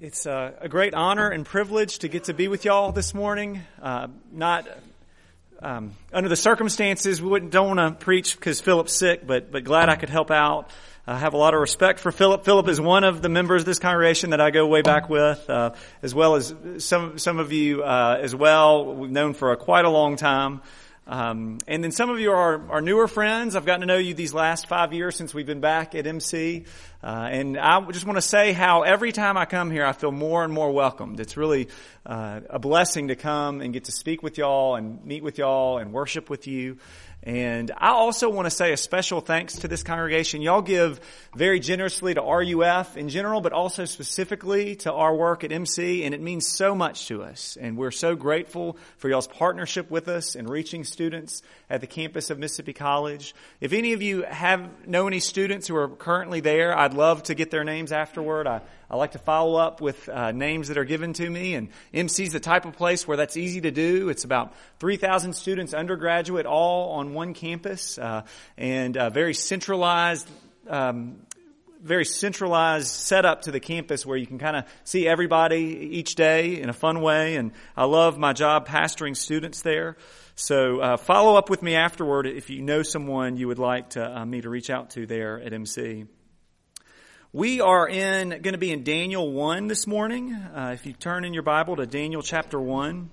It's a great honor and privilege to get to be with y'all this morning. Not under the circumstances, we don't want to preach because Philip's sick, but glad I could help out. I have a lot of respect for Philip. Philip is one of the members of this congregation that I go way back with, as well as some of you as well. We've known for quite a long time. And then some of you are newer friends. I've gotten to know you these last 5 years since we've been back at MC. And I just want to say how every time I come here, I feel more and more welcomed. It's really a blessing to come and get to speak with y'all and meet with y'all and worship with you. And I also want to say a special thanks to this congregation. Y'all give very generously to RUF in general, but also specifically to our work at MC, and it means so much to us. And we're so grateful for y'all's partnership with us in reaching students at the campus of Mississippi College. If any of you know any students who are currently there, I'd love to get their names afterward. I like to follow up with names that are given to me, and MC's the type of place where that's easy to do. It's about 3,000 students, undergraduate, all on one campus, and very centralized setup to the campus where you can kind of see everybody each day in a fun way. And I love my job pastoring students there. So follow up with me afterward if you know someone you would like me to reach out to there at MC. We are going to be in Daniel 1 this morning. If you turn in your Bible to Daniel chapter 1.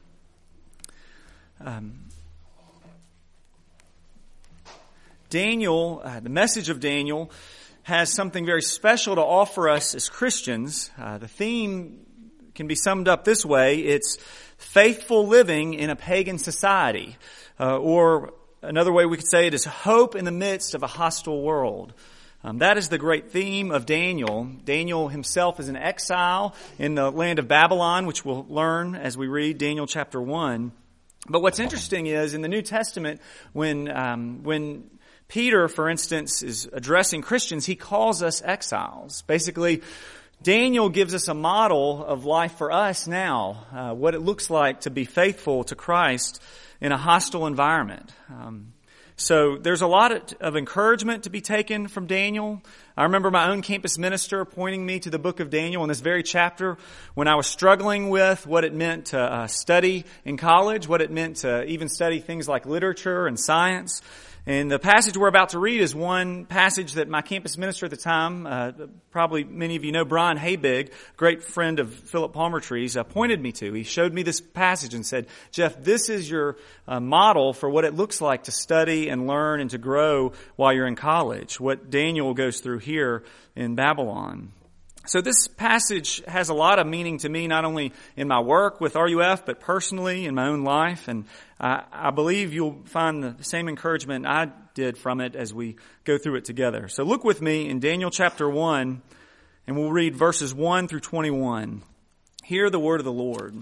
Daniel, the message of Daniel, has something very special to offer us as Christians. The theme can be summed up this way. It's faithful living in a pagan society. Or another way we could say it is hope in the midst of a hostile world. That is the great theme of Daniel. Daniel himself is in exile in the land of Babylon, which we'll learn as we read Daniel chapter 1. But what's interesting is in the New Testament, when Peter, for instance, is addressing Christians, he calls us exiles. Basically, Daniel gives us a model of life for us now, what it looks like to be faithful to Christ in a hostile environment. So there's a lot of encouragement to be taken from Daniel. I remember my own campus minister pointing me to the book of Daniel in this very chapter when I was struggling with what it meant to study in college, what it meant to even study things like literature and science. And the passage we're about to read is one passage that my campus minister at the time, probably many of you know Brian Habig, great friend of Philip Palmertree's, pointed me to. He showed me this passage and said, Jeff, this is your model for what it looks like to study and learn and to grow while you're in college, what Daniel goes through here in Babylon. So this passage has a lot of meaning to me, not only in my work with RUF, but personally in my own life. And I believe you'll find the same encouragement I did from it as we go through it together. So look with me in Daniel chapter 1, and we'll read verses 1 through 21. Hear the word of the Lord.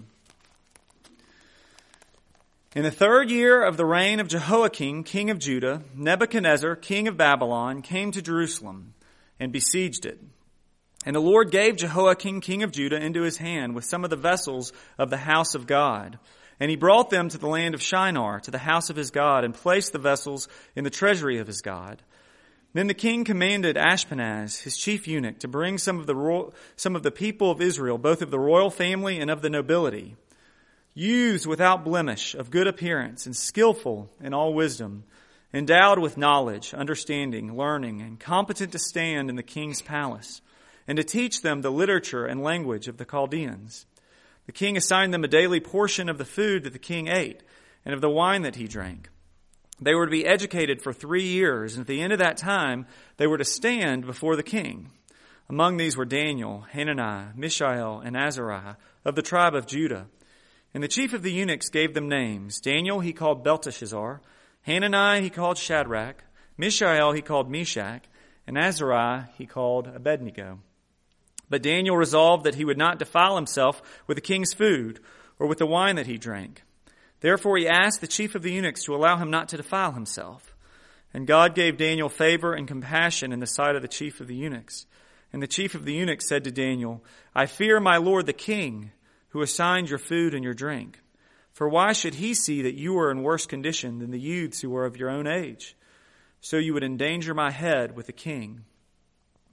In the 3rd year of the reign of Jehoiakim, king of Judah, Nebuchadnezzar, king of Babylon, came to Jerusalem and besieged it. And the Lord gave Jehoiakim, king of Judah, into his hand with some of the vessels of the house of God. And he brought them to the land of Shinar, to the house of his God, and placed the vessels in the treasury of his God. Then the king commanded Ashpenaz, his chief eunuch, to bring some of the people of Israel, both of the royal family and of the nobility, youths without blemish, of good appearance, and skillful in all wisdom, endowed with knowledge, understanding, learning, and competent to stand in the king's palace, and to teach them the literature and language of the Chaldeans. The king assigned them a daily portion of the food that the king ate, and of the wine that he drank. They were to be educated for 3 years, and at the end of that time, they were to stand before the king. Among these were Daniel, Hananiah, Mishael, and Azariah, of the tribe of Judah. And the chief of the eunuchs gave them names. Daniel he called Belteshazzar, Hananiah he called Shadrach, Mishael he called Meshach, and Azariah he called Abednego. But Daniel resolved that he would not defile himself with the king's food or with the wine that he drank. Therefore he asked the chief of the eunuchs to allow him not to defile himself. And God gave Daniel favor and compassion in the sight of the chief of the eunuchs. And the chief of the eunuchs said to Daniel, I fear my lord the king, who assigned your food and your drink. For why should he see that you are in worse condition than the youths who are of your own age? So you would endanger my head with the king.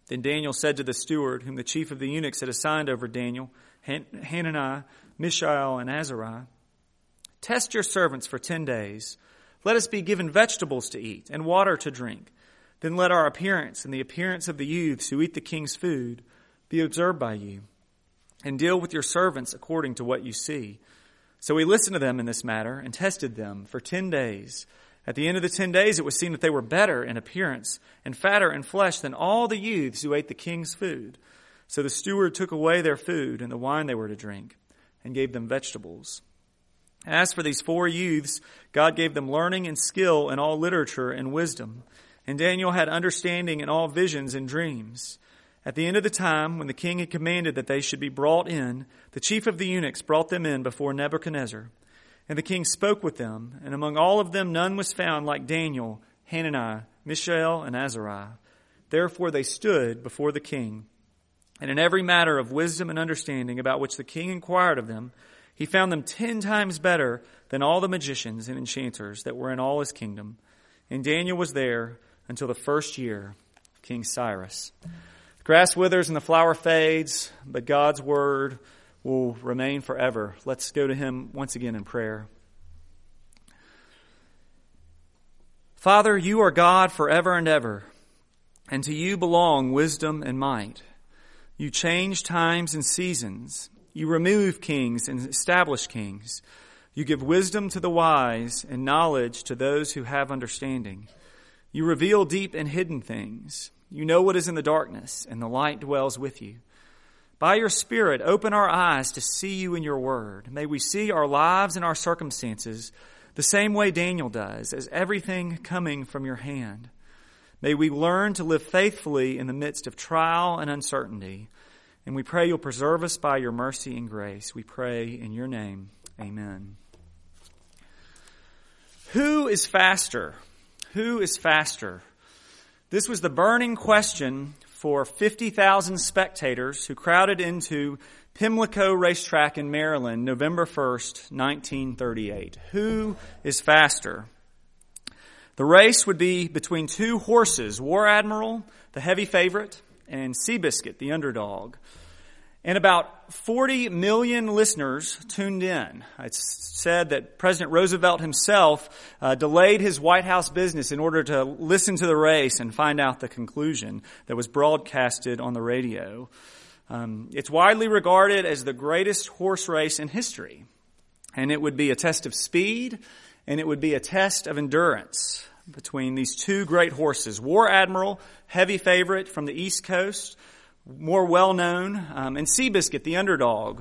Then Daniel said to the steward, whom the chief of the eunuchs had assigned over Daniel, Hananiah, Mishael, and Azariah, "Test your servants for 10 days. Let us be given vegetables to eat and water to drink. Then let our appearance and the appearance of the youths who eat the king's food be observed by you. And deal with your servants according to what you see." So he listened to them in this matter and tested them for 10 days. At the end of the 10 days, it was seen that they were better in appearance and fatter in flesh than all the youths who ate the king's food. So the steward took away their food and the wine they were to drink and gave them vegetables. As for these 4 youths, God gave them learning and skill in all literature and wisdom. And Daniel had understanding in all visions and dreams. At the end of the time, when the king had commanded that they should be brought in, the chief of the eunuchs brought them in before Nebuchadnezzar. And the king spoke with them, and among all of them none was found like Daniel, Hananiah, Mishael, and Azariah. Therefore they stood before the king. And in every matter of wisdom and understanding about which the king inquired of them, he found them 10 times better than all the magicians and enchanters that were in all his kingdom. And Daniel was there until the first year of King Cyrus. The grass withers and the flower fades, but God's word will remain forever. Let's go to him once again in prayer. Father, you are God forever and ever, and to you belong wisdom and might. You change times and seasons. You remove kings and establish kings. You give wisdom to the wise and knowledge to those who have understanding. You reveal deep and hidden things. You know what is in the darkness, and the light dwells with you. By your Spirit, open our eyes to see you in your word. May we see our lives and our circumstances the same way Daniel does, as everything coming from your hand. May we learn to live faithfully in the midst of trial and uncertainty. And we pray you'll preserve us by your mercy and grace. We pray in your name. Amen. Who is faster? Who is faster? This was the burning question for 50,000 spectators who crowded into Pimlico Racetrack in Maryland, November 1st, 1938. Who is faster? The race would be between 2 horses, War Admiral, the heavy favorite, and Seabiscuit, the underdog. And about 40 million listeners tuned in. It's said that President Roosevelt himself delayed his White House business in order to listen to the race and find out the conclusion that was broadcasted on the radio. It's widely regarded as the greatest horse race in history. And it would be a test of speed, and it would be a test of endurance between these 2 great horses. War Admiral, heavy favorite from the East Coast, more well-known, and Seabiscuit, the underdog.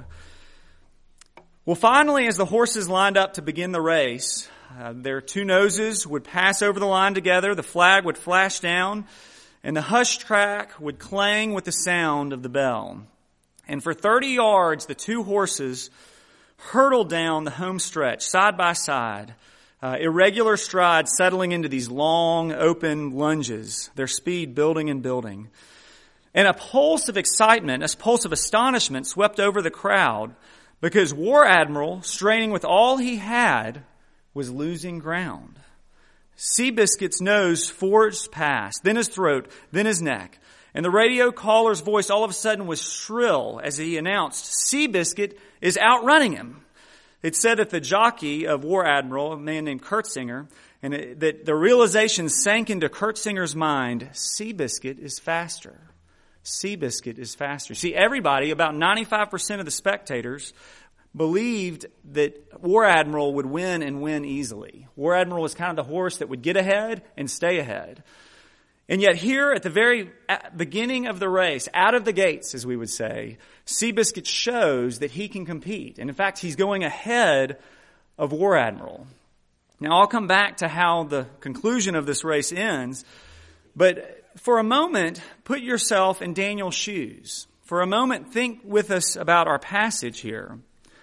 Well, finally, as the horses lined up to begin the race, their 2 noses would pass over the line together, the flag would flash down, and the hush track would clang with the sound of the bell. And for 30 yards, the 2 horses hurtled down the home stretch, side by side, irregular strides settling into these long, open lunges, their speed building and building. And a pulse of excitement, a pulse of astonishment swept over the crowd because War Admiral, straining with all he had, was losing ground. Seabiscuit's nose forged past, then his throat, then his neck. And the radio caller's voice all of a sudden was shrill as he announced, "Seabiscuit is outrunning him." It said that the jockey of War Admiral, a man named Kurtzinger, and that the realization sank into Kurtzinger's mind, Seabiscuit is faster. Seabiscuit is faster. See, everybody, about 95% of the spectators, believed that War Admiral would win and win easily. War Admiral was kind of the horse that would get ahead and stay ahead. And yet here at the very beginning of the race, out of the gates, as we would say, Seabiscuit shows that he can compete. And in fact, he's going ahead of War Admiral. Now, I'll come back to how the conclusion of this race ends, but for a moment, put yourself in Daniel's shoes. For a moment, think with us about our passage here.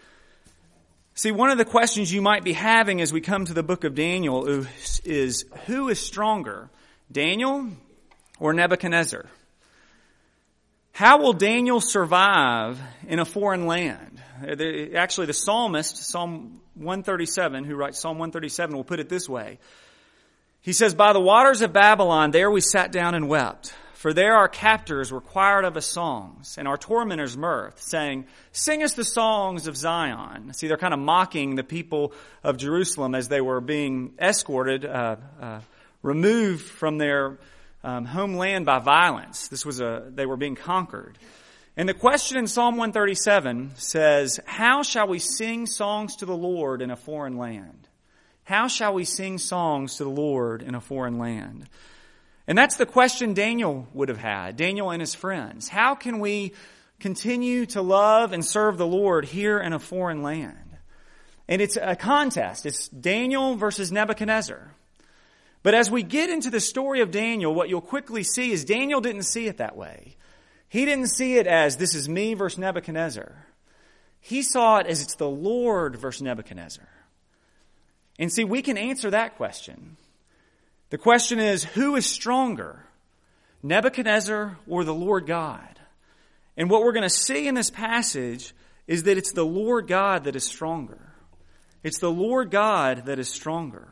See, one of the questions you might be having as we come to the book of Daniel is who is stronger, Daniel or Nebuchadnezzar? How will Daniel survive in a foreign land? Actually, the psalmist, Psalm 137, who writes Psalm 137, will put it this way. He says, "By the waters of Babylon, there we sat down and wept. For there our captors required of us songs, and our tormentors mirth, saying, Sing us the songs of Zion. See, they're kind of mocking the people of Jerusalem as they were being escorted, removed from their homeland by violence. They were being conquered. And the question in Psalm 137 says, How shall we sing songs to the Lord in a foreign land? How shall we sing songs to the Lord in a foreign land? And that's the question Daniel would have had, Daniel and his friends. How can we continue to love and serve the Lord here in a foreign land? And it's a contest. It's Daniel versus Nebuchadnezzar. But as we get into the story of Daniel, what you'll quickly see is Daniel didn't see it that way. He didn't see it as this is me versus Nebuchadnezzar. He saw it as it's the Lord versus Nebuchadnezzar. And see, we can answer that question. The question is, who is stronger, Nebuchadnezzar or the Lord God? And what we're going to see in this passage is that it's the Lord God that is stronger. It's the Lord God that is stronger.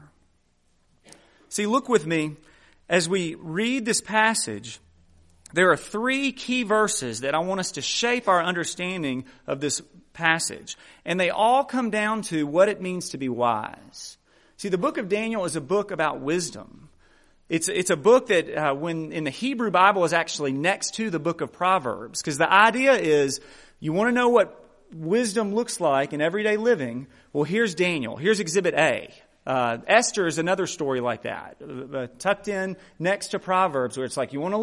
See, look with me as we read this passage. There are 3 key verses that I want us to shape our understanding of this passage. And they all come down to what it means to be wise. See, the book of Daniel is a book about wisdom. It's a book that when in the Hebrew Bible is actually next to the book of Proverbs. Because the idea is you want to know what wisdom looks like in everyday living. Well, here's Daniel. Here's Exhibit A. Esther is another story like that, tucked in next to Proverbs, where it's like, you want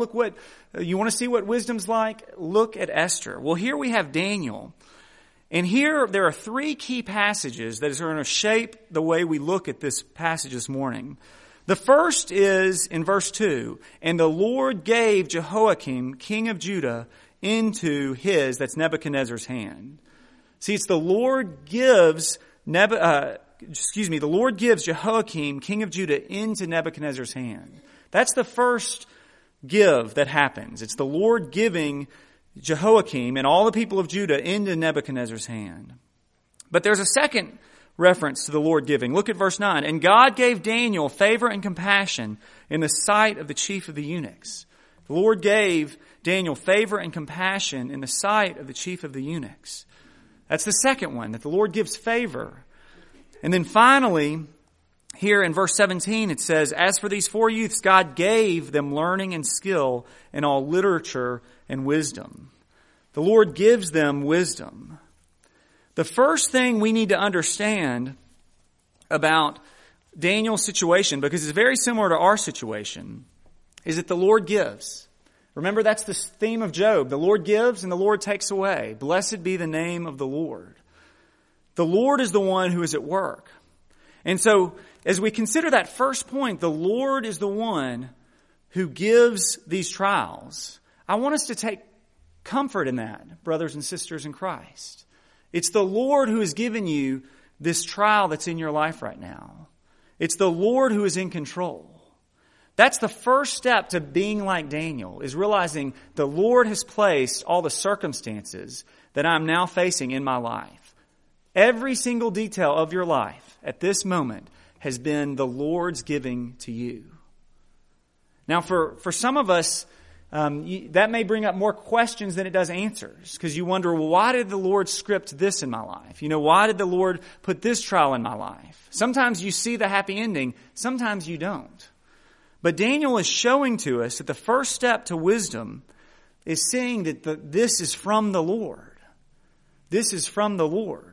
to see what wisdom's like? Look at Esther. Well, here we have Daniel. And here there are 3 key passages that are going to shape the way we look at this passage this morning. The first is in verse 2, and the Lord gave Jehoiakim, king of Judah, into that's Nebuchadnezzar's hand. See, it's the Lord gives the Lord gives Jehoiakim, king of Judah, into Nebuchadnezzar's hand. That's the first give that happens. It's the Lord giving Jehoiakim and all the people of Judah into Nebuchadnezzar's hand. But there's a second reference to the Lord giving. Look at verse 9. And God gave Daniel favor and compassion in the sight of the chief of the eunuchs. The Lord gave Daniel favor and compassion in the sight of the chief of the eunuchs. That's the second one, that the Lord gives favor. And then finally, here in verse 17, it says, As for these 4 youths, God gave them learning and skill in all literature and wisdom. The Lord gives them wisdom. The first thing we need to understand about Daniel's situation, because it's very similar to our situation, is that the Lord gives. Remember, that's the theme of Job. The Lord gives and the Lord takes away. Blessed be the name of the Lord. The Lord is the one who is at work. And so, as we consider that first point, the Lord is the one who gives these trials. I want us to take comfort in that, brothers and sisters in Christ. It's the Lord who has given you this trial that's in your life right now. It's the Lord who is in control. That's the first step to being like Daniel, is realizing the Lord has placed all the circumstances that I'm now facing in my life. Every single detail of your life at this moment has been the Lord's giving to you. Now, for some of us, that may bring up more questions than it does answers, because you wonder, well, why did the Lord script this in my life? Why did the Lord put this trial in my life? Sometimes you see the happy ending, sometimes you don't. But Daniel is showing to us that the first step to wisdom is seeing that this is from the Lord. This is from the Lord.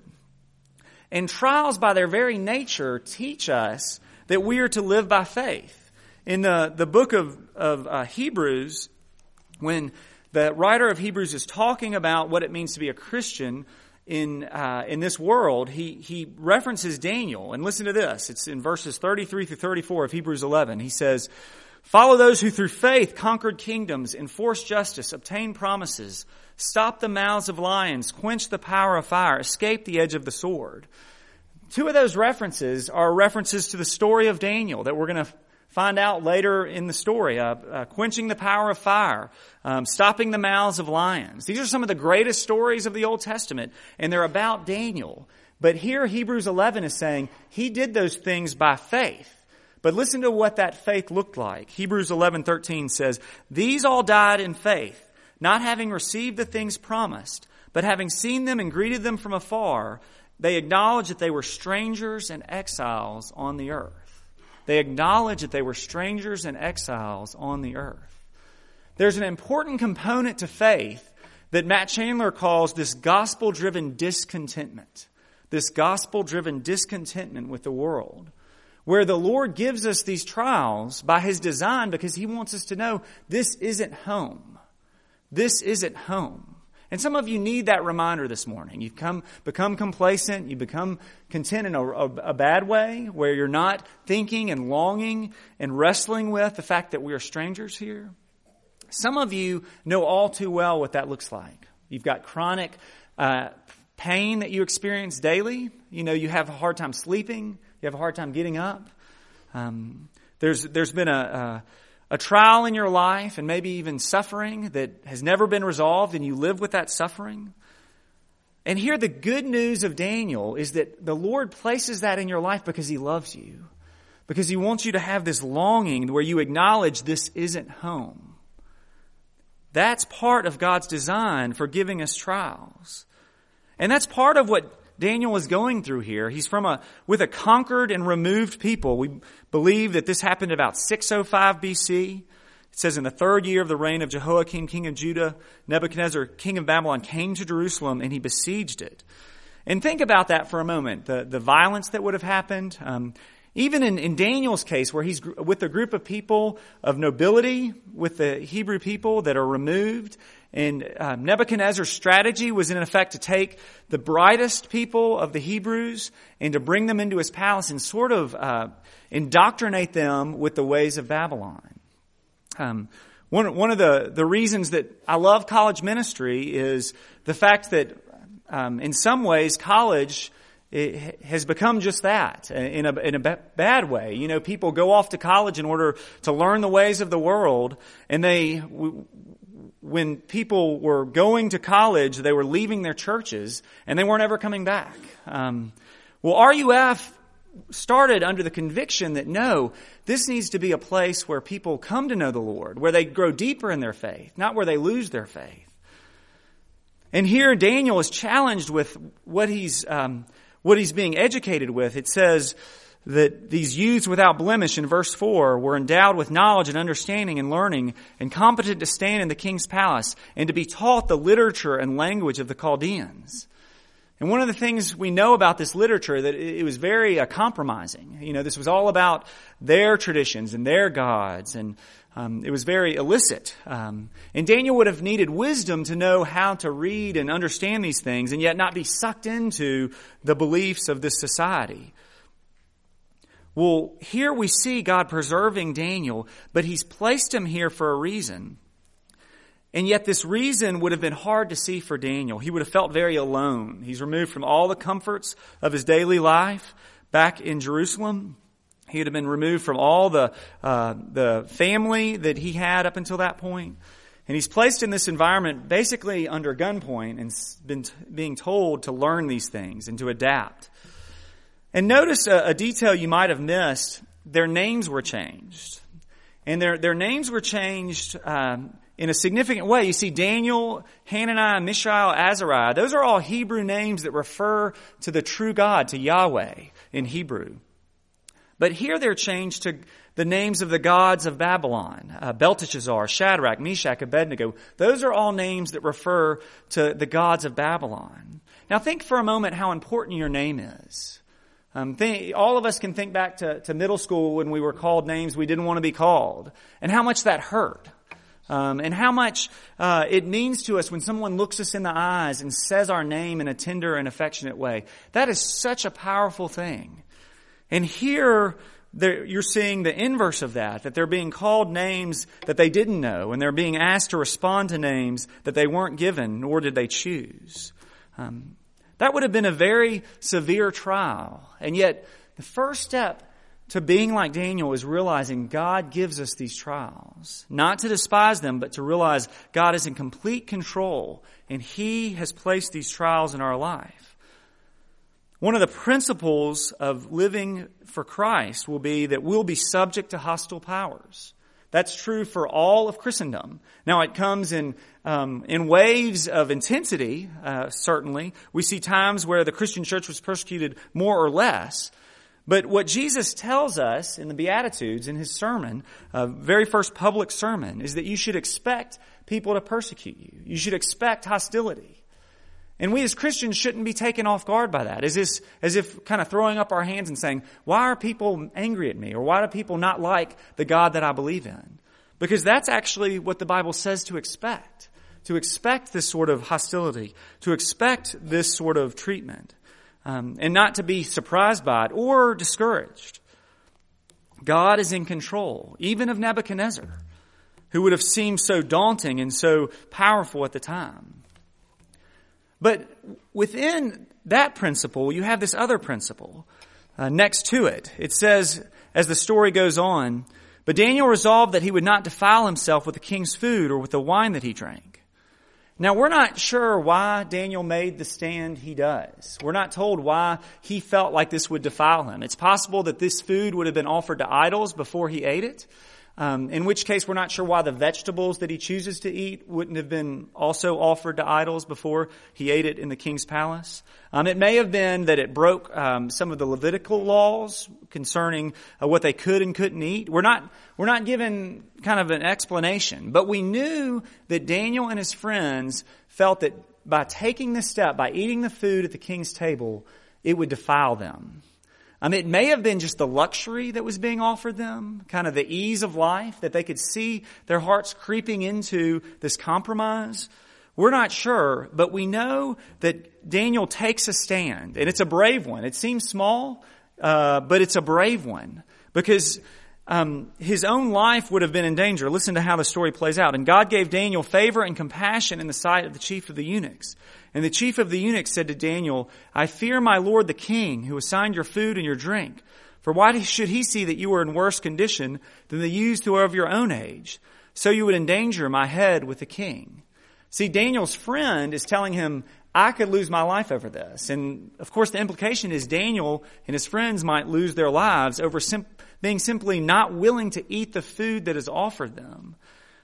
And trials, by their very nature, teach us that we are to live by faith. In the book of Hebrews, when the writer of Hebrews is talking about what it means to be a Christian in this world, he references Daniel. And listen to this. It's in verses 33 through 34 of Hebrews 11. He says, "Follow those who through faith conquered kingdoms, enforced justice, obtained promises, stopped the mouths of lions, quenched the power of fire, escaped the edge of the sword." Two of those references are references to the story of Daniel that we're going to find out later in the story. Quenching the power of fire, stopping the mouths of lions. These are some of the greatest stories of the Old Testament, and they're about Daniel. But here Hebrews 11 is saying he did those things by faith. But listen to what that faith looked like. Hebrews 11:13 says, "These all died in faith, not having received the things promised, but having seen them and greeted them from afar, they acknowledged that they were strangers and exiles on the earth." They acknowledged that they were strangers and exiles on the earth. There's an important component to faith that Matt Chandler calls this gospel-driven discontentment. This gospel-driven discontentment with the world, where the Lord gives us these trials by His design because He wants us to know this isn't home. This isn't home. And some of you need that reminder this morning. You've become complacent. You become content in a bad way, where you're not thinking and longing and wrestling with the fact that we are strangers here. Some of you know all too well what that looks like. You've got chronic pain that you experience daily. You have a hard time sleeping. You have a hard time getting up. There's been a trial in your life and maybe even suffering that has never been resolved, and you live with that suffering. And here the good news of Daniel is that the Lord places that in your life because He loves you, because He wants you to have this longing where you acknowledge this isn't home. That's part of God's design for giving us trials. And that's part of what Daniel is going through here. He's with a conquered and removed people. We believe that this happened about 605 BC. It says in the 3rd year of the reign of Jehoiakim, king of Judah, Nebuchadnezzar, king of Babylon, came to Jerusalem and he besieged it. And think about that for a moment, the violence that would have happened. Even in Daniel's case, where he's with a group of people of nobility, with the Hebrew people that are removed, and Nebuchadnezzar's strategy was in effect to take the brightest people of the Hebrews and to bring them into his palace and sort of indoctrinate them with the ways of Babylon. One of the reasons that I love college ministry is the fact that in some ways college it has become just that in a bad way. People go off to college in order to learn the ways of the world, and when people were going to college, they were leaving their churches and they weren't ever coming back. RUF started under the conviction that no, this needs to be a place where people come to know the Lord, where they grow deeper in their faith, not where they lose their faith. And here Daniel is challenged with what he's being educated with. It says that these youths without blemish in verse 4 were endowed with knowledge and understanding and learning and competent to stand in the king's palace and to be taught the literature and language of the Chaldeans. And one of the things we know about this literature, that it was very compromising. This was all about their traditions and their gods, and it was very illicit. And Daniel would have needed wisdom to know how to read and understand these things and yet not be sucked into the beliefs of this society. Well, here we see God preserving Daniel, but He's placed him here for a reason. And yet this reason would have been hard to see for Daniel. He would have felt very alone. He's removed from all the comforts of his daily life back in Jerusalem. He would have been removed from all the family that he had up until that point. And he's placed in this environment basically under gunpoint and been being told to learn these things and to adapt. And notice a detail you might have missed. Their names were changed. And their names were changed in a significant way. You see Daniel, Hananiah, Mishael, Azariah. Those are all Hebrew names that refer to the true God, to Yahweh in Hebrew. But here they're changed to the names of the gods of Babylon. Belteshazzar, Shadrach, Meshach, Abednego. Those are all names that refer to the gods of Babylon. Now think for a moment how important your name is. All of us can think back to middle school when we were called names we didn't want to be called, and how much that hurt. And how much it means to us when someone looks us in the eyes and says our name in a tender and affectionate way. That is such a powerful thing. And here you're seeing the inverse of that they're being called names that they didn't know, and they're being asked to respond to names that they weren't given, nor did they choose. That would have been a very severe trial. And yet the first step to being like Daniel is realizing God gives us these trials. Not to despise them, but to realize God is in complete control and He has placed these trials in our life. One of the principles of living for Christ will be that we'll be subject to hostile powers. That's true for all of Christendom. Now, it comes in waves of intensity, certainly. We see times where the Christian church was persecuted more or less. But what Jesus tells us in the Beatitudes, in his sermon, very first public sermon, is that you should expect people to persecute you. You should expect hostility. And we as Christians shouldn't be taken off guard by that, as if kind of throwing up our hands and saying, why are people angry at me? Or why do people not like the God that I believe in? Because that's actually what the Bible says to expect this sort of hostility, to expect this sort of treatment, and not to be surprised by it or discouraged. God is in control, even of Nebuchadnezzar, who would have seemed so daunting and so powerful at the time. But within that principle, you have this other principle next to it. It says, as the story goes on, but Daniel resolved that he would not defile himself with the king's food or with the wine that he drank. Now, we're not sure why Daniel made the stand he does. We're not told why he felt like this would defile him. It's possible that this food would have been offered to idols before he ate it. In which case, we're not sure why the vegetables that he chooses to eat wouldn't have been also offered to idols before he ate it in the king's palace. It may have been that it broke some of the Levitical laws concerning what they could and couldn't eat. We're not given kind of an explanation, but we knew that Daniel and his friends felt that by taking this step, by eating the food at the king's table, it would defile them. It may have been just the luxury that was being offered them, kind of the ease of life, that they could see their hearts creeping into this compromise. We're not sure, but we know that Daniel takes a stand, and it's a brave one. It seems small, but it's a brave one, because his own life would have been in danger. Listen to how the story plays out. And God gave Daniel favor and compassion in the sight of the chief of the eunuchs. And the chief of the eunuchs said to Daniel, I fear my lord the king, who assigned your food and your drink. For why should he see that you are in worse condition than the youths who are of your own age? So you would endanger my head with the king. See, Daniel's friend is telling him, I could lose my life over this. And of course, the implication is Daniel and his friends might lose their lives over being simply not willing to eat the food that is offered them.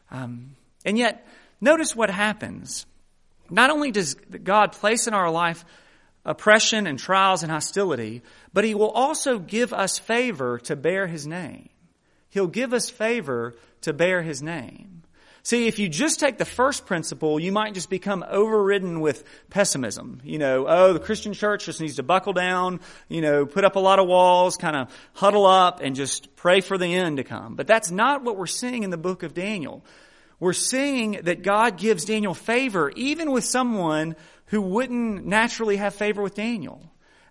And yet, notice what happens. Not only does God place in our life oppression and trials and hostility, but he will also give us favor to bear his name. He'll give us favor to bear his name. See, if you just take the first principle, you might just become overridden with pessimism. The Christian church just needs to buckle down, put up a lot of walls, kind of huddle up and just pray for the end to come. But that's not what we're seeing in the book of Daniel. We're seeing that God gives Daniel favor even with someone who wouldn't naturally have favor with Daniel.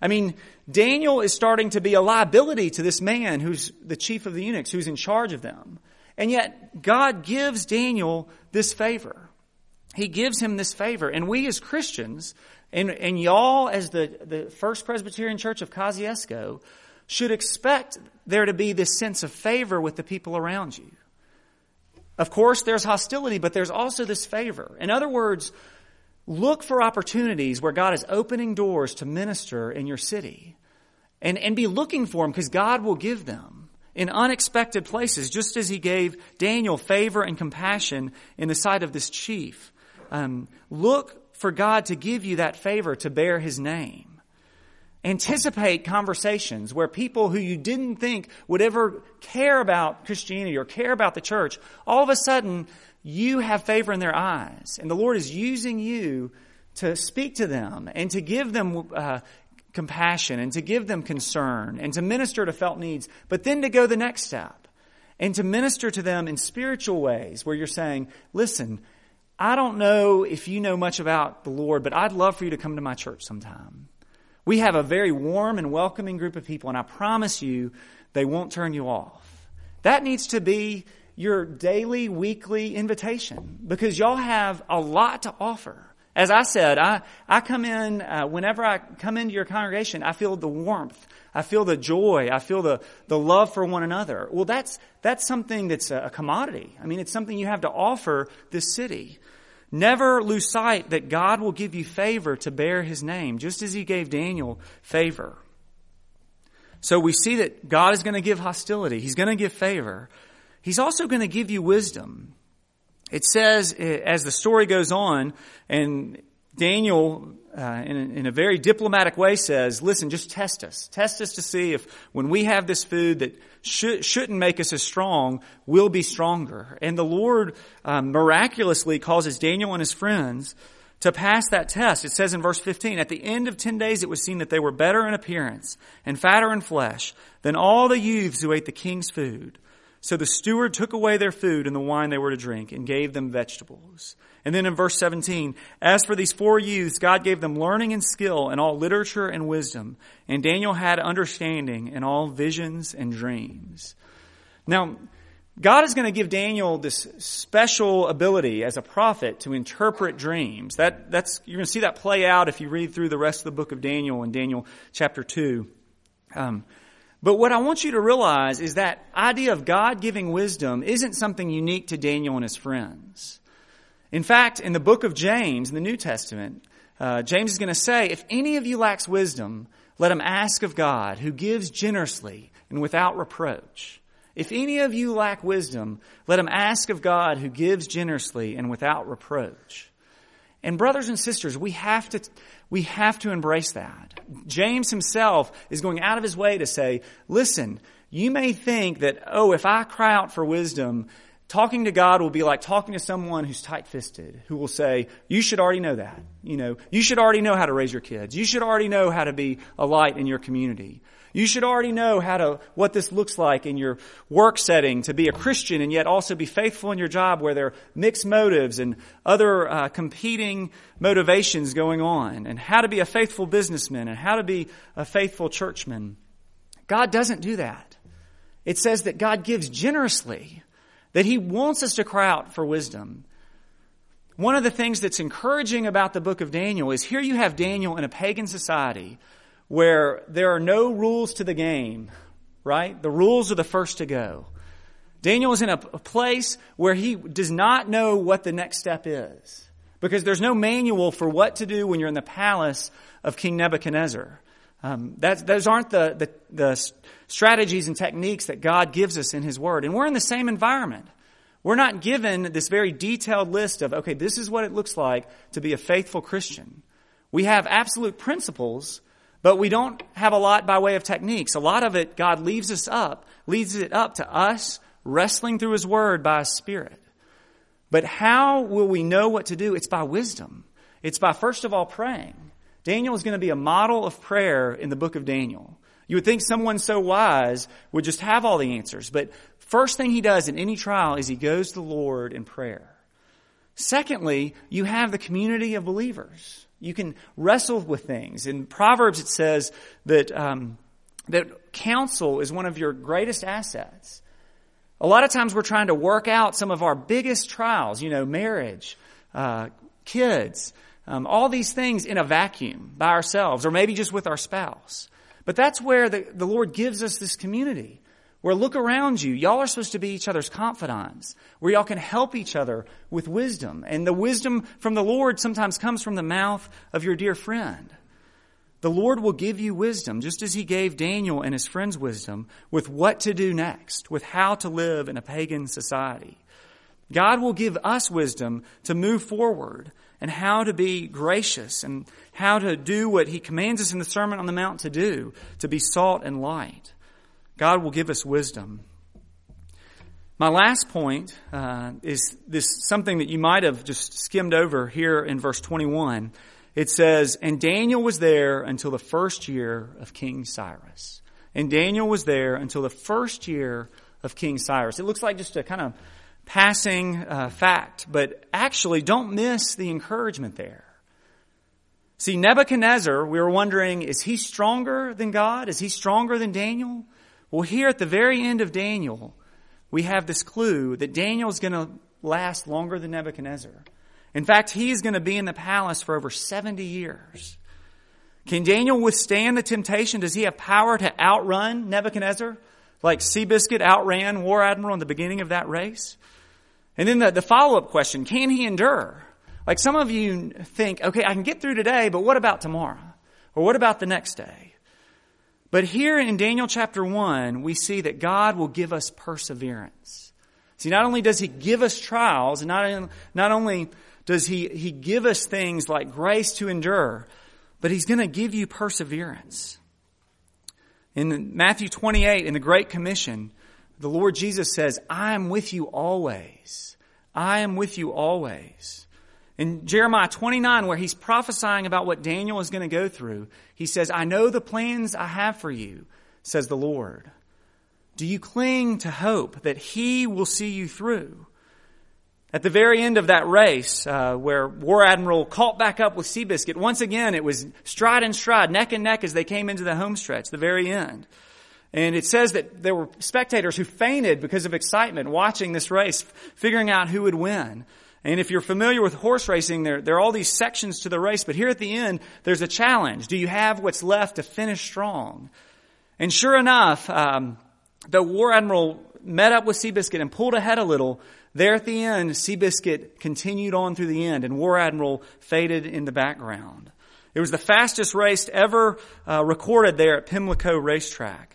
Daniel is starting to be a liability to this man who's the chief of the eunuchs, who's in charge of them. And yet God gives Daniel this favor. He gives him this favor. And we as Christians, and y'all as the First Presbyterian Church of Kosciuszko, should expect there to be this sense of favor with the people around you. Of course, there's hostility, but there's also this favor. In other words, look for opportunities where God is opening doors to minister in your city. And be looking for them, because God will give them in unexpected places, just as he gave Daniel favor and compassion in the sight of this chief. Look for God to give you that favor to bear his name. Anticipate conversations where people who you didn't think would ever care about Christianity or care about the church, all of a sudden you have favor in their eyes. And the Lord is using you to speak to them and to give them compassion and to give them concern and to minister to felt needs, but then to go the next step and to minister to them in spiritual ways where you're saying, listen, I don't know if you know much about the Lord, but I'd love for you to come to my church sometime. We have a very warm and welcoming group of people, and I promise you they won't turn you off. That needs to be your daily, weekly invitation, because y'all have a lot to offer. As I said, I come in, whenever I come into your congregation, I feel the warmth. I feel the joy. I feel the love for one another. Well, that's something that's a commodity. It's something you have to offer this city. Never lose sight that God will give you favor to bear His name, just as He gave Daniel favor. So we see that God is going to give hostility. He's going to give favor. He's also going to give you wisdom. It says, as the story goes on, and Daniel, in a very diplomatic way, says, listen, just test us. Test us to see if when we have this food that shouldn't make us as strong, we'll be stronger. And the Lord miraculously causes Daniel and his friends to pass that test. It says in verse 15, at the end of 10 days it was seen that they were better in appearance and fatter in flesh than all the youths who ate the king's food. So the steward took away their food and the wine they were to drink and gave them vegetables. And then in verse 17, as for these 4 youths, God gave them learning and skill in all literature and wisdom. And Daniel had understanding in all visions and dreams. Now, God is going to give Daniel this special ability as a prophet to interpret dreams. You're going to see that play out if you read through the rest of the book of Daniel in Daniel chapter 2. But what I want you to realize is that idea of God giving wisdom isn't something unique to Daniel and his friends. In fact, in the book of James, in the New Testament, James is going to say, if any of you lacks wisdom, let him ask of God, who gives generously and without reproach. If any of you lack wisdom, let him ask of God, who gives generously and without reproach. And brothers and sisters, we have to embrace that. James himself is going out of his way to say, listen, you may think that, if I cry out for wisdom, talking to God will be like talking to someone who's tight-fisted, who will say, you should already know that. You should already know how to raise your kids. You should already know how to be a light in your community. You should already know what this looks like in your work setting to be a Christian and yet also be faithful in your job where there are mixed motives and other competing motivations going on, and how to be a faithful businessman and how to be a faithful churchman. God doesn't do that. It says that God gives generously, that He wants us to cry out for wisdom. One of the things that's encouraging about the book of Daniel is here you have Daniel in a pagan society where there are no rules to the game, right? The rules are the first to go. Daniel is in a place where he does not know what the next step is, because there's no manual for what to do when you're in the palace of King Nebuchadnezzar. Those aren't the strategies and techniques that God gives us in His Word. And we're in the same environment. We're not given this very detailed list of, okay, this is what it looks like to be a faithful Christian. We have absolute principles, but we don't have a lot by way of techniques. A lot of it, God leads it up to us wrestling through His Word by His Spirit. But how will we know what to do? It's by wisdom. It's by, first of all, praying. Daniel is going to be a model of prayer in the book of Daniel. You would think someone so wise would just have all the answers. But first thing he does in any trial is he goes to the Lord in prayer. Secondly, you have the community of believers. You can wrestle with things. In Proverbs it says that counsel is one of your greatest assets. A lot of times we're trying to work out some of our biggest trials, marriage, kids, all these things in a vacuum by ourselves, or maybe just with our spouse. But that's where the Lord gives us this community, where look around you. Y'all are supposed to be each other's confidants, where y'all can help each other with wisdom. And the wisdom from the Lord sometimes comes from the mouth of your dear friend. The Lord will give you wisdom, just as He gave Daniel and his friends wisdom with what to do next, with how to live in a pagan society. God will give us wisdom to move forward and how to be gracious and how to do what He commands us in the Sermon on the Mount to do, to be salt and light. God will give us wisdom. My last point is this something that you might have just skimmed over here in verse 21. It says, and Daniel was there until the first year of King Cyrus. And Daniel was there until the first year of King Cyrus. It looks like just a kind of passing fact, but actually don't miss the encouragement there. See, Nebuchadnezzar, we were wondering, is he stronger than God? Is he stronger than Daniel? Well, here at the very end of Daniel, we have this clue that Daniel is going to last longer than Nebuchadnezzar. In fact, he is going to be in the palace for over 70 years. Can Daniel withstand the temptation? Does he have power to outrun Nebuchadnezzar? Like Seabiscuit outran War Admiral in the beginning of that race? And then the follow-up question, can he endure? Like some of you think, okay, I can get through today, but what about tomorrow? Or what about the next day? But here in Daniel chapter 1, we see that God will give us perseverance. See, not only does He give us trials, and not only does He give us things like grace to endure, but He's going to give you perseverance. In Matthew 28, in the Great Commission, the Lord Jesus says, I am with you always. I am with you always. In Jeremiah 29, where He's prophesying about what Daniel is going to go through, He says, I know the plans I have for you, says the Lord. Do you cling to hope that He will see you through? At the very end of that race, where War Admiral caught back up with Seabiscuit, once again it was stride and stride, neck and neck as they came into the home stretch, the very end. And it says that there were spectators who fainted because of excitement watching this race, figuring out who would win. And if you're familiar with horse racing, there are all these sections to the race, but here at the end, there's a challenge. Do you have what's left to finish strong? And sure enough, the War Admiral met up with Seabiscuit and pulled ahead a little. There at the end, Seabiscuit continued on through the end, and War Admiral faded in the background. It was the fastest race ever recorded there at Pimlico Racetrack.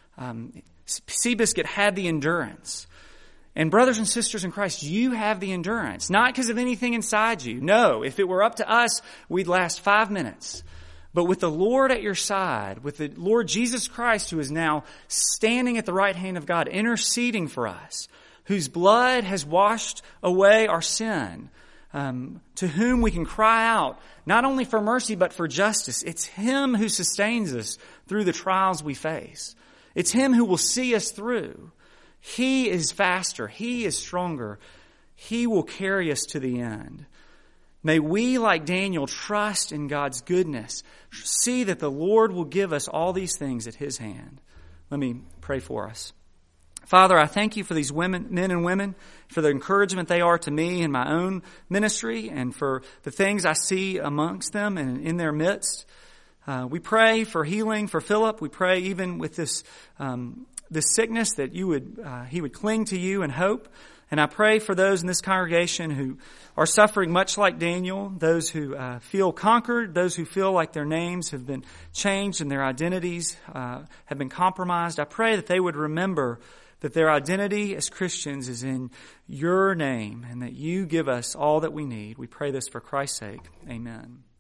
Seabiscuit had the endurance. And brothers and sisters in Christ, you have the endurance. Not because of anything inside you. No, if it were up to us, we'd last 5 minutes. But with the Lord at your side, with the Lord Jesus Christ, who is now standing at the right hand of God, interceding for us, whose blood has washed away our sin, to whom we can cry out, not only for mercy, but for justice. It's Him who sustains us through the trials we face. It's Him who will see us through. He is faster. He is stronger. He will carry us to the end. May we, like Daniel, trust in God's goodness. See that the Lord will give us all these things at His hand. Let me pray for us. Father, I thank You for these men and women, for the encouragement they are to me in my own ministry, and for the things I see amongst them and in their midst. We pray for healing for Philip. We pray even with this sickness that he would cling to You and hope. And I pray for those in this congregation who are suffering much like Daniel, those who feel conquered, those who feel like their names have been changed and their identities have been compromised. I pray that they would remember that their identity as Christians is in Your name and that You give us all that we need. We pray this for Christ's sake. Amen.